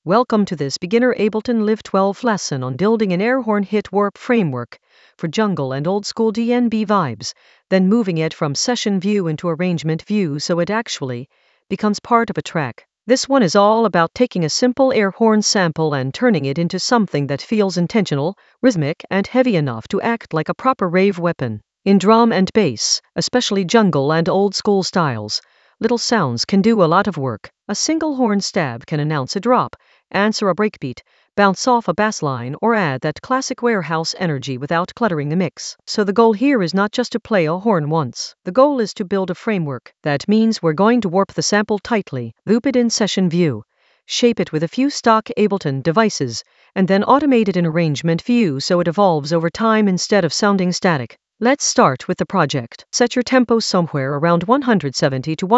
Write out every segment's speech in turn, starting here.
Welcome to this beginner Ableton Live 12 lesson on building an air horn hit warp framework for jungle and old school DnB vibes, then moving it from session view into arrangement view so it actually becomes part of a track. This one is all about taking a simple air horn sample and turning it into something that feels intentional, rhythmic, and heavy enough to act like a proper rave weapon. In drum and bass, especially jungle and old school styles, little sounds can do a lot of work. A single horn stab can announce a drop, answer a breakbeat, bounce off a bass line, or add that classic warehouse energy without cluttering the mix. So the goal here is not just to play a horn once. The goal is to build a framework. That means we're going to warp the sample tightly, loop it in session view, shape it with a few stock Ableton devices, and then automate it in arrangement view so it evolves over time instead of sounding static. Let's start with the project. Set your tempo somewhere around 170 to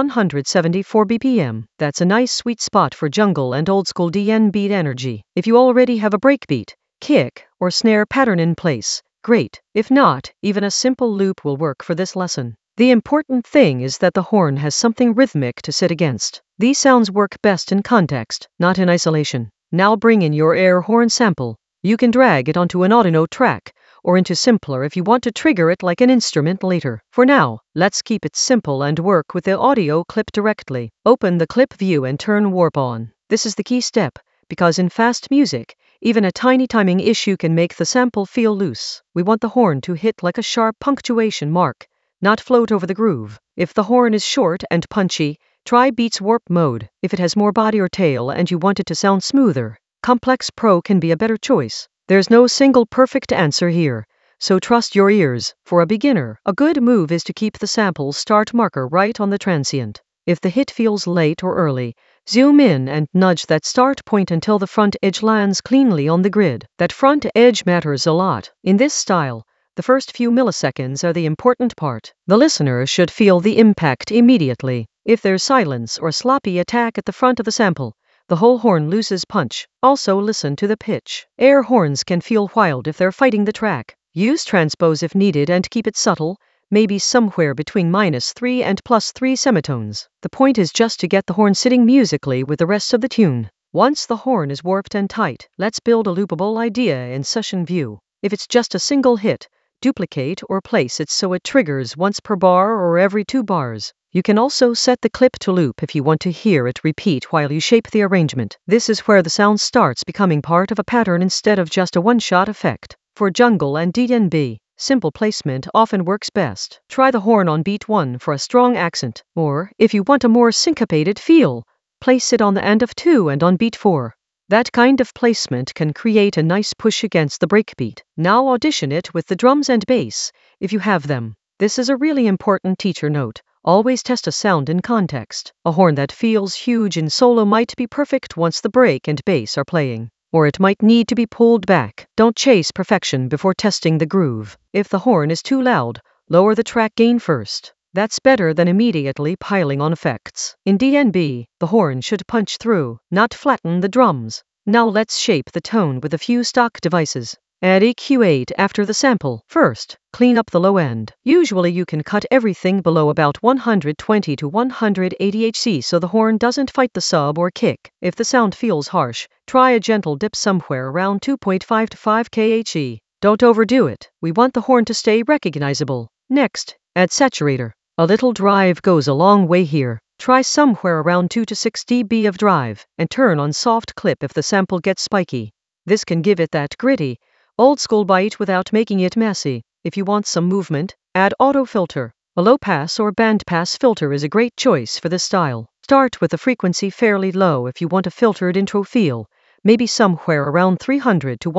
174 BPM. That's a nice sweet spot for jungle and old school DnB energy. If you already have a breakbeat, kick, or snare pattern in place, great. If not, even a simple loop will work for this lesson. The important thing is that the horn has something rhythmic to sit against. These sounds work best in context, not in isolation. Now bring in your air horn sample. You can drag it onto an Audino track, or into Simpler if you want to trigger it like an instrument later. For now, let's keep it simple and work with the audio clip directly. Open the clip view and turn warp on. This is the key step, because in fast music, even a tiny timing issue can make the sample feel loose. We want the horn to hit like a sharp punctuation mark, not float over the groove. If the horn is short and punchy, try Beats Warp mode. If it has more body or tail and you want it to sound smoother, Complex Pro can be a better choice. There's no single perfect answer here, so trust your ears. For a beginner, a good move is to keep the sample start marker right on the transient. If the hit feels late or early, zoom in and nudge that start point until the front edge lands cleanly on the grid. That front edge matters a lot. In this style, the first few milliseconds are the important part. The listener should feel the impact immediately. If there's silence or sloppy attack at the front of the sample, the whole horn loses punch. Also listen to the pitch. Air horns can feel wild if they're fighting the track. Use transpose if needed and keep it subtle, maybe somewhere between -3 and +3 semitones. The point is just to get the horn sitting musically with the rest of the tune. Once the horn is warped and tight, let's build a loopable idea in session view. If it's just a single hit, duplicate or place it so it triggers once per bar or every 2 bars. You can also set the clip to loop if you want to hear it repeat while you shape the arrangement. This is where the sound starts becoming part of a pattern instead of just a one-shot effect. For jungle and DnB, simple placement often works best. Try the horn on beat 1 for a strong accent, or, if you want a more syncopated feel, place it on the end of 2 and on beat 4. That kind of placement can create a nice push against the breakbeat. Now audition it with the drums and bass, if you have them. This is a really important teacher note. Always test a sound in context. A horn that feels huge in solo might be perfect once the break and bass are playing, or it might need to be pulled back. Don't chase perfection before testing the groove. If the horn is too loud, lower the track gain first. That's better than immediately piling on effects. In DnB, the horn should punch through, not flatten the drums. Now let's shape the tone with a few stock devices. Add EQ8 after the sample. First, clean up the low end. Usually you can cut everything below about 120 to 180 Hz so the horn doesn't fight the sub or kick. If the sound feels harsh, try a gentle dip somewhere around 2.5 to 5 kHz. Don't overdo it. We want the horn to stay recognizable. Next, add saturator. A little drive goes a long way here. Try somewhere around 2 to 6 dB of drive, and turn on soft clip if the sample gets spiky. This can give it that gritty, old school bite without making it messy. If you want some movement, add auto filter. A low pass or band pass filter is a great choice for this style. Start with the frequency fairly low if you want a filtered intro feel, maybe somewhere around 300 to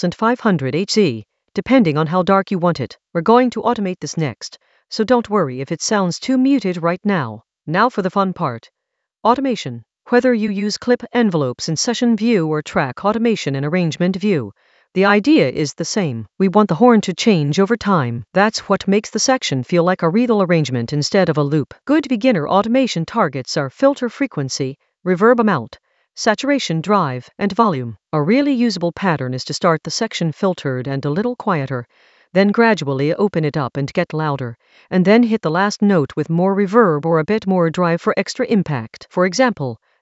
1500 Hz, depending on how dark you want it. We're going to automate this next, so don't worry if it sounds too muted right now. Now for the fun part. Automation. Whether you use clip envelopes in session view or track automation in arrangement view, the idea is the same. We want the horn to change over time. That's what makes the section feel like a rhythmic arrangement instead of a loop. Good beginner automation targets are filter frequency, reverb amount, saturation drive, and volume. A really usable pattern is to start the section filtered and a little quieter, then gradually open it up and get louder, and then hit the last note with more reverb or a bit more drive for extra impact. For example,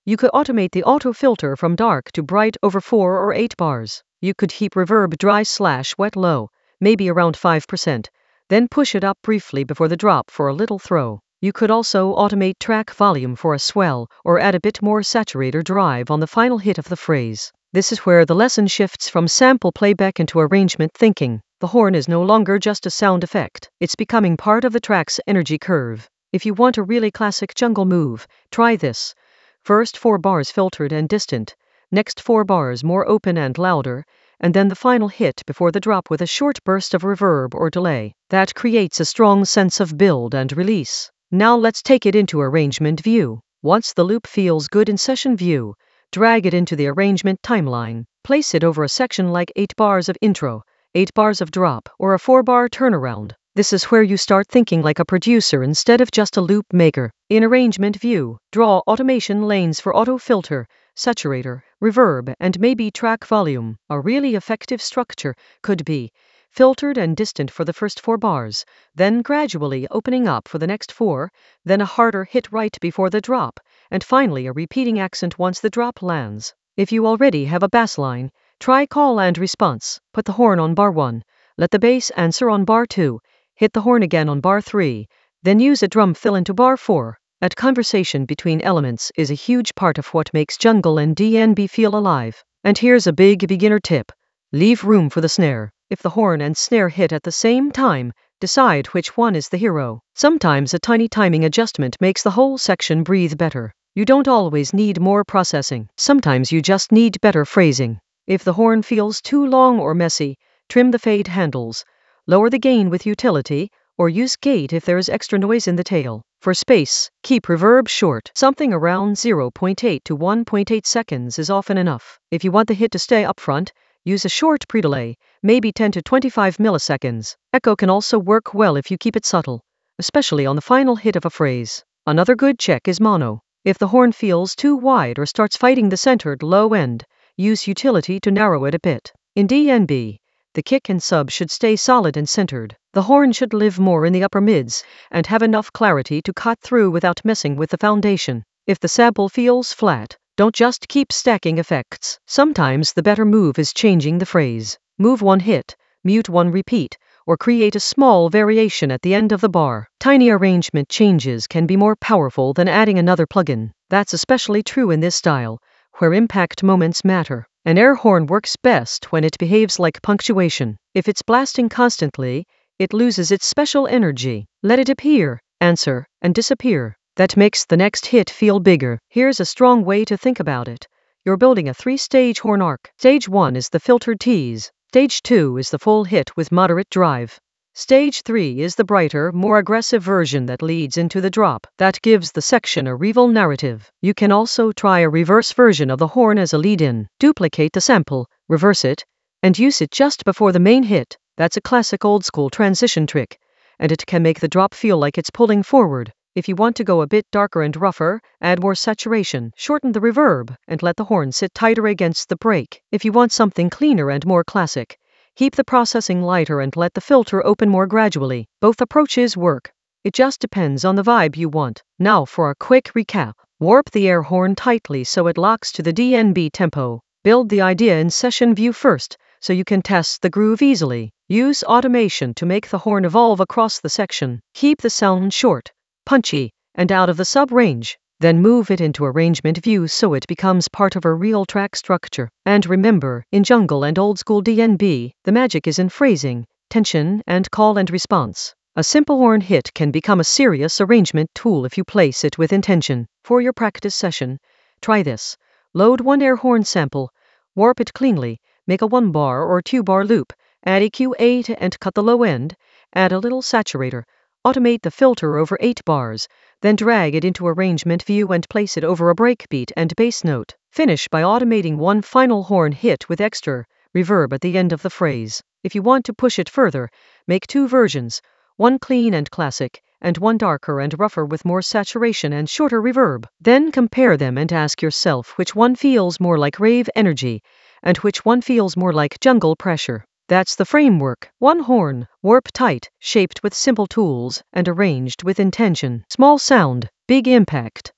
You could automate the auto filter from dark to bright over 4 or 8 bars. You could keep reverb dry/wet low, maybe around 5%, then push it up briefly before the drop for a little throw. You could also automate track volume for a swell or add a bit more saturator drive on the final hit of the phrase. This is where the lesson shifts from sample playback into arrangement thinking. The horn is no longer just a sound effect, it's becoming part of the track's energy curve. If you want a really classic jungle move, try this. First 4 bars filtered and distant, next 4 bars more open and louder, and then the final hit before the drop with a short burst of reverb or delay. That creates a strong sense of build and release. Now let's take it into arrangement view. Once the loop feels good in session view, drag it into the arrangement timeline. Place it over a section like 8 bars of intro, 8 bars of drop, or a 4-bar turnaround. This is where you start thinking like a producer instead of just a loop maker. In arrangement view, draw automation lanes for auto filter, saturator, reverb, and maybe track volume. A really effective structure could be filtered and distant for the first 4 bars, then gradually opening up for the next 4, then a harder hit right before the drop, and finally a repeating accent once the drop lands. If you already have a bass line, try call and response. Put the horn on bar 1, let the bass answer on bar 2, hit the horn again on bar 3, then use a drum fill into bar 4. That conversation between elements is a huge part of what makes jungle and DnB feel alive. And here's a big beginner tip. Leave room for the snare. If the horn and snare hit at the same time, decide which one is the hero. Sometimes a tiny timing adjustment makes the whole section breathe better. You don't always need more processing. Sometimes you just need better phrasing. If the horn feels too long or messy, trim the fade handles, lower the gain with utility, or use gate if there is extra noise in the tail. For space, keep reverb short. Something around 0.8 to 1.8 seconds is often enough. If you want the hit to stay up front, use a short pre-delay, maybe 10 to 25 milliseconds. Echo can also work well if you keep it subtle, especially on the final hit of a phrase. Another good check is mono. If the horn feels too wide or starts fighting the centered low end, use utility to narrow it a bit. In DnB, the kick and sub should stay solid and centered. The horn should live more in the upper mids and have enough clarity to cut through without messing with the foundation. If the sample feels flat, don't just keep stacking effects. Sometimes the better move is changing the phrase. Move one hit, mute one repeat, or create a small variation at the end of the bar. Tiny arrangement changes can be more powerful than adding another plugin. That's especially true in this style, where impact moments matter. An air horn works best when it behaves like punctuation. If it's blasting constantly, it loses its special energy. Let it appear, answer, and disappear. That makes the next hit feel bigger. Here's a strong way to think about it. You're building a 3-stage horn arc. Stage 1 is the filtered tease. Stage 2 is the full hit with moderate drive. Stage 3 is the brighter, more aggressive version that leads into the drop. That gives the section a rival narrative. You can also try a reverse version of the horn as a lead-in. Duplicate the sample, reverse it, and use it just before the main hit. That's a classic old-school transition trick, and it can make the drop feel like it's pulling forward. If you want to go a bit darker and rougher, add more saturation, shorten the reverb, and let the horn sit tighter against the break. If you want something cleaner and more classic, keep the processing lighter and let the filter open more gradually. Both approaches work. It just depends on the vibe you want. Now for a quick recap. Warp the air horn tightly so it locks to the DnB tempo. Build the idea in session view first, so you can test the groove easily. Use automation to make the horn evolve across the section. Keep the sound short, punchy, and out of the sub-range. Then move it into arrangement view so it becomes part of a real track structure. And remember, in jungle and old school DnB, the magic is in phrasing, tension, and call and response. A simple horn hit can become a serious arrangement tool if you place it with intention. For your practice session, try this. Load one air horn sample, warp it cleanly, make a 1-bar or 2-bar loop, add EQ8 and cut the low end, add a little saturator, automate the filter over 8 bars, then drag it into arrangement view and place it over a breakbeat and bass note. Finish by automating one final horn hit with extra reverb at the end of the phrase. If you want to push it further, make 2 versions, one clean and classic, and one darker and rougher with more saturation and shorter reverb. Then compare them and ask yourself which one feels more like rave energy, and which one feels more like jungle pressure. That's the framework. One horn, warp tight, shaped with simple tools, and arranged with intention. Small sound, big impact.